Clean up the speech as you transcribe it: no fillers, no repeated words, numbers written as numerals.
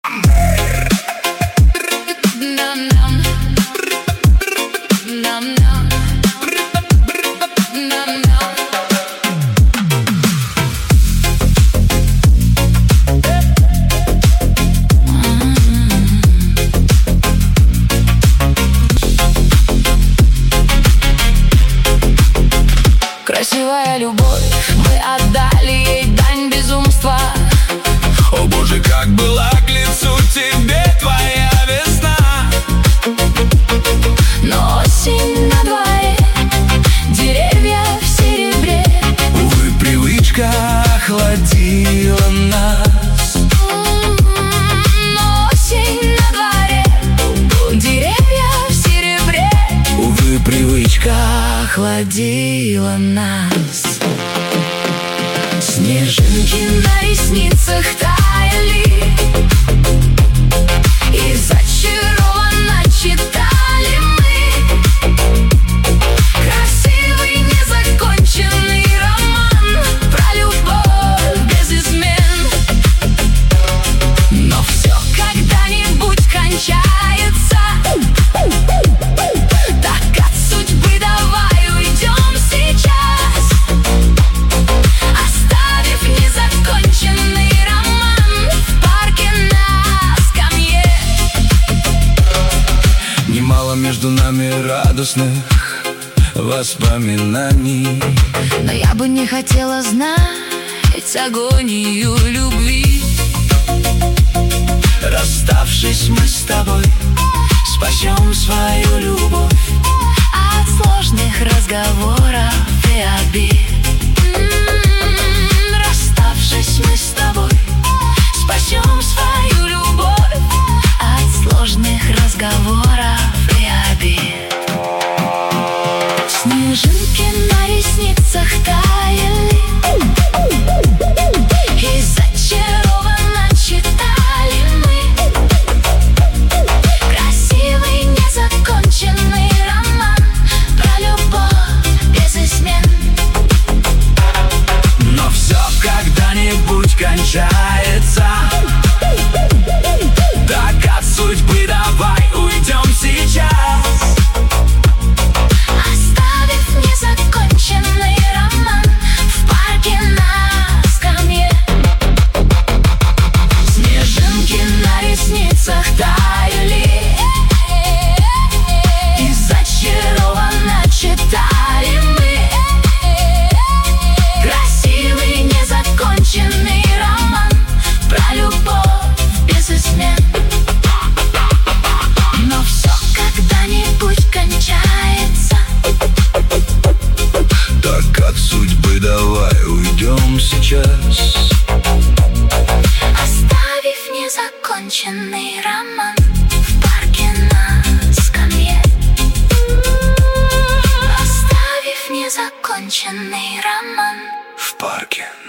Красивая любовь, мы отдали ей дань безумства. О боже, как была к лицу тебе твоя весна. Но осень на дворе, деревья в серебре. Увы, привычка охладила нас. Но осень на дворе, деревья в серебре. Увы, привычка Охладила нас. Снежинки на ресницах таяли, и зачарованно читали мы красивый незаконченный роман про любовь без измен. Но все когда-нибудь кончается. Так от судьбы давай уйдем сейчас, оставив незаконченный роман в парке на скамье. Немало между нами радостных воспоминаний, Но я бы не хотела знать агонию любви. расставшись мы с тобой, спасем свою любовь От сложных разговоров и обид. Расставшись мы с тобой, спасем свою любовь от сложных разговоров и обид. Снежинки на ресницах таяли, и зачарованно читали мы красивый незаконченный роман про любовь без измен. Но все когда-нибудь кончается. Так от судьбы давай уйдем сейчас, Оставив незаконченный роман в парке на скамье. Снежинки на ресницах таяли, и зачарованно читали мы красивый незаконченный роман про любовь без измен. Но все когда-нибудь кончается. так от судьбы давай уйдем сейчас, Оставив незаконченный роман в парке на скамье. Оставив незаконченный роман в парке